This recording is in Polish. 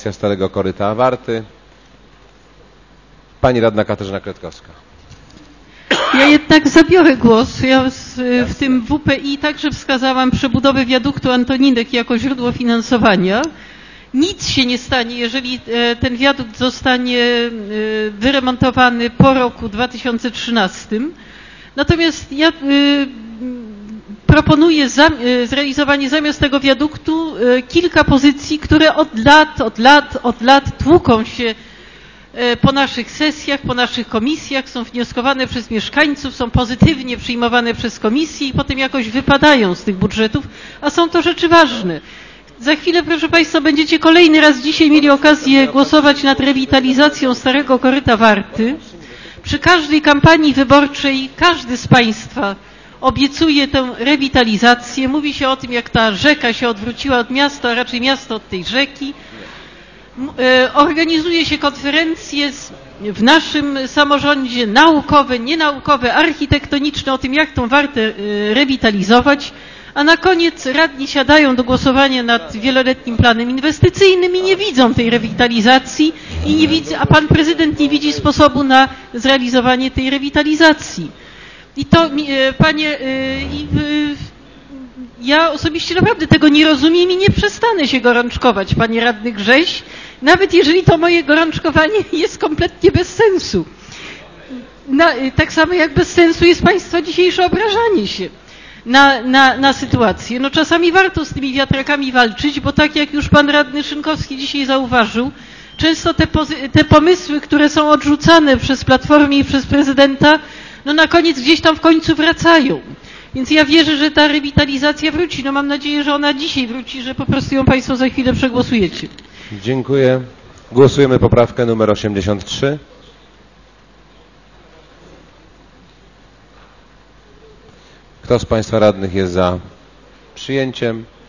Starego Koryta Warty. Pani radna Katarzyna Kretkowska. Ja jednak zabiorę głos. Ja w tym WPI także wskazałam przebudowę wiaduktu Antoninek jako źródło finansowania. Nic się nie stanie, jeżeli ten wiadukt zostanie wyremontowany po roku 2013. Natomiast ja proponuję zrealizowanie zamiast tego wiaduktu kilka pozycji, które od lat tłuką się po naszych sesjach, po naszych komisjach, są wnioskowane przez mieszkańców, są pozytywnie przyjmowane przez komisje i potem jakoś wypadają z tych budżetów, a są to rzeczy ważne. Za chwilę, proszę Państwa, będziecie kolejny raz dzisiaj mieli okazję głosować nad rewitalizacją Starego Koryta Warty. Przy każdej kampanii wyborczej każdy z Państwa obiecuje tę rewitalizację. Mówi się o tym, jak ta rzeka się odwróciła od miasta, a raczej miasto od tej rzeki. Organizuje się konferencje w naszym samorządzie naukowe, nienaukowe, architektoniczne o tym, jak tą Wartę rewitalizować, a na koniec radni siadają do głosowania nad wieloletnim planem inwestycyjnym i nie widzą tej rewitalizacji, a pan prezydent nie widzi sposobu na zrealizowanie tej rewitalizacji. I to, panie, ja osobiście naprawdę tego nie rozumiem i nie przestanę się gorączkować, panie radny Grześ, nawet jeżeli to moje gorączkowanie jest kompletnie bez sensu. Tak samo jak bez sensu jest państwa dzisiejsze obrażanie się na sytuację. No czasami warto z tymi wiatrakami walczyć, bo tak jak już pan radny Szynkowski dzisiaj zauważył, często te pomysły, które są odrzucane przez Platformę i przez prezydenta, no na koniec gdzieś tam w końcu wracają. Więc ja wierzę, że ta rewitalizacja wróci. No mam nadzieję, że ona dzisiaj wróci, że po prostu ją Państwo za chwilę przegłosujecie. Dziękuję. Głosujemy poprawkę numer 83. Kto z Państwa radnych jest za przyjęciem